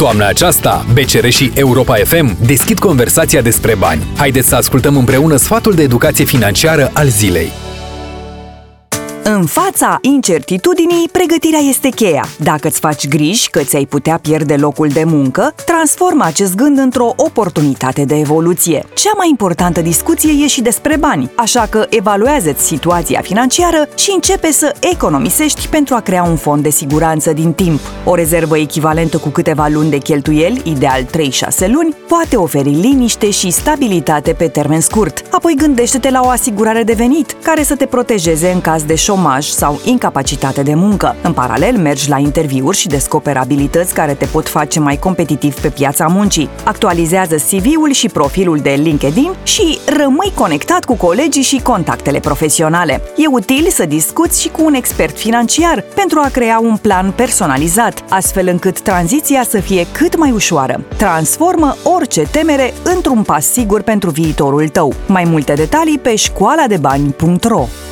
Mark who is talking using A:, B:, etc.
A: Toamna aceasta, BCR și Europa FM deschid conversația despre bani. Haideți să ascultăm împreună sfatul de educație financiară al zilei.
B: În fața incertitudinii, pregătirea este cheia. Dacă îți faci griji că ți-ai putea pierde locul de muncă, transformă acest gând într-o oportunitate de evoluție. Cea mai importantă discuție e și despre bani, așa că evaluează-ți situația financiară și începe să economisești pentru a crea un fond de siguranță din timp. O rezervă echivalentă cu câteva luni de cheltuieli, ideal 3-6 luni, poate oferi liniște și stabilitate pe termen scurt. Apoi gândește-te la o asigurare de venit, care să te protejeze în caz de șomaj sau incapacitate de muncă. În paralel, mergi la interviuri și descoperi abilități care te pot face mai competitiv pe piața muncii. Actualizează CV-ul și profilul de LinkedIn și rămâi conectat cu colegii și contactele profesionale. E util să discuți și cu un expert financiar pentru a crea un plan personalizat, astfel încât tranziția să fie cât mai ușoară. Transformă orice temere într-un pas sigur pentru viitorul tău. Mai multe detalii pe școaladebani.ro.